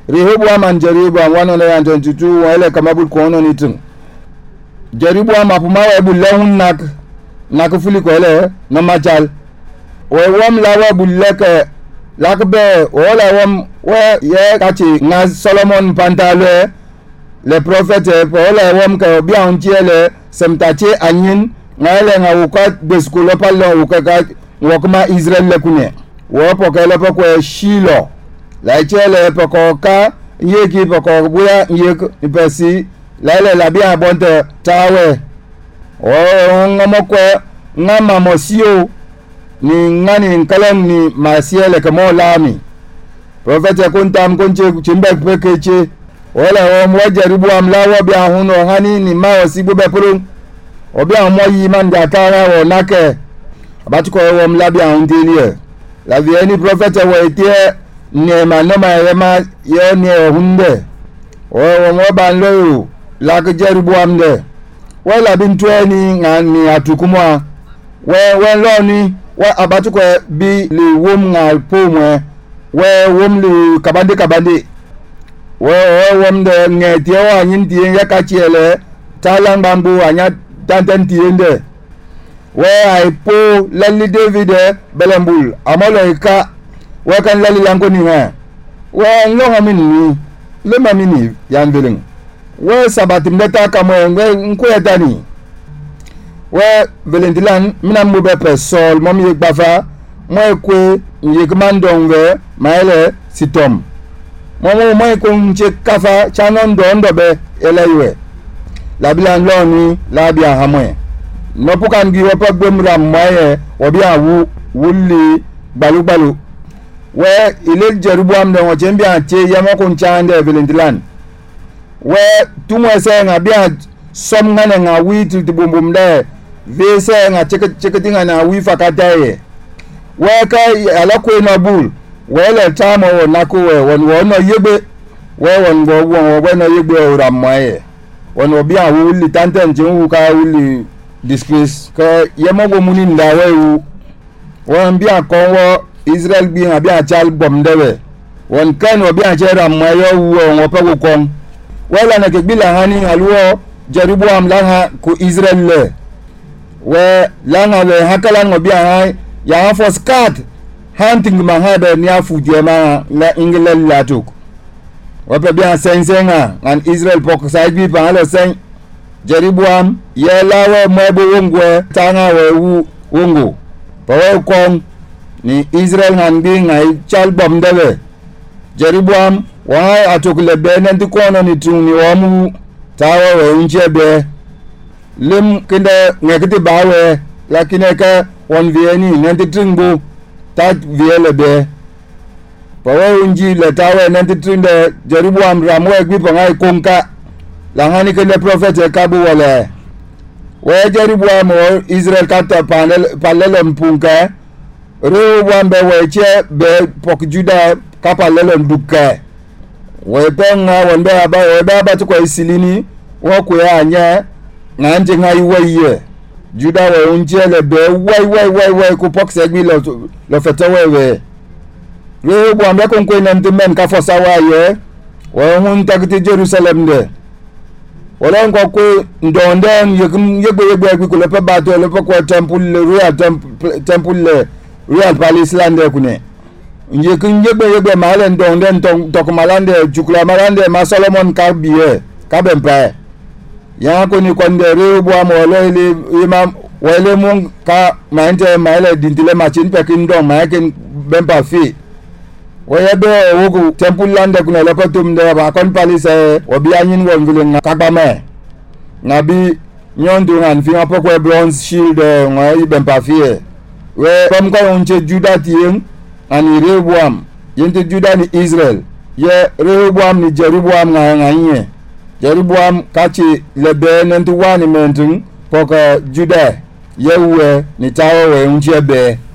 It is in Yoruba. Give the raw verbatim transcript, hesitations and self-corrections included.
Rehoboam and Jeroboam one hundred twenty-two wale kamabul kono nitung. Jeroboam apuma we bulehun nak nak fuli ko ele no machal. We wam lawa buleke lakbe wala wam we ye kachi nga Solomon pantale le prophète wala wam ka bi antiele semtache anyin ngale nga uka beskulo palo uka ka wakuma Israel le kune. Wo pokele pokwe Shilo. La chele pokoka yeki poko buya yek ipesi lale labia bonte tawe o ngamokwe ngama mosio ni ngani nkalem ni masiele kamo lami profete kuntam kunche chimbe pekeche wala o mwajaribu amlawa bia huno hani ni mawo sibu bepuru obia moyi manda kara o nake abatuko o mlabia hundilie la vieni profete wetie ne manoma yema yo ne hunde o wo ban lo la ke Jeroboam de wala bintweni ngani atukumwa we we lo ni wa abatuko bi li wom ngal pomwe we wom li kabande kabande we wom de ngeti wa nyindi yakachiele talang bambu anya tantan tiende we ai po lalli David belembul amalo ka wakan lali lango ni ha wa longa mini le mamini yanveling wa sabati meta kama ngwe nkweta ni wa velendilan mina mube pe sol mom ye gbafa mo ekwe ye kmandonwe maele sitom mo mo ko nche kafa chanon do ndobe elewe labilan loni labia hamwe no pukan gi wopa gbemra moye obi awu wuli balu balu we ile Jeroboam de wachembi ante yamako nchande Velendilan we tumwe se nga bia som ngane nga wi tubumbum de ve se nga cheke cheke tinga na wi fakataye we ka alako na bul we le tamo nako we won won yebe we won go won we no yebe ora maye won obi a wuli tantan jin ka wuli disgrace ka yamako muni ndawe wu won bia konwo Israel bi abi achal bomdewe won kan obi achera mayo wo wo pego kon wala na ke bila hani alwo Jeroboam langa ku Israel le we langa le hakalan obi ha ya for skat hunting mahada ni afu jema na ingilal latuk wape bi sensenga an Israel pok side bi pa halo sen Jeroboam ye lawe mwebo wongwe tanga we wu wongo pawe kon ni Israel ngambi ngai chal bomdewe Jeroboam wa atokule benen dikono ni tuni wamu tawa we unjebe lim kinde ngekiti bawe lakini ka won vieni nanti tringbu ta viele be pawe unji le tawa nanti trinde Jeroboam ramwe gbi pangai konka langani kinde prophet kabu wale we Jeroboam o Israel kata panel palele mpunka Rehoboam be weche be pok Juda kapa lelo nduke we penga wonde aba we baba to ko isilini wo ko ya anya nganje ngai weye Juda we unjele be wai wai wai wai ko pok segbi lo lo fetowe we Rehoboam be kon ko nanti men ka fosa waye wo hun takiti Jerusalem de wala ngo ko ndonde yegum yegbe yegbe ko le pe bato le pe ko temple le royal temple temple le Real Palace lande kune nje kunjebe yebe malen don den tok malande jukla malande ma Solomon kabiye kabempa ya ko ni konde Rehoboam wala ile imam wale mun ka maente male dintile machin pekin don ma ken bempa fi wayebe wogu temple lande kune lepatum de ba kon Palace obianyin won vile kagbame nabi nyondu han fi apokwe bronze shield ngai bempa fi we kom ka unche Juda tien ani Rehoboam yente Juda ni Israel ye Rehoboam ni Jeroboam nga nganye Jeroboam kachi lebe nentu wani mentun poka Juda ye we ni tawo we unche be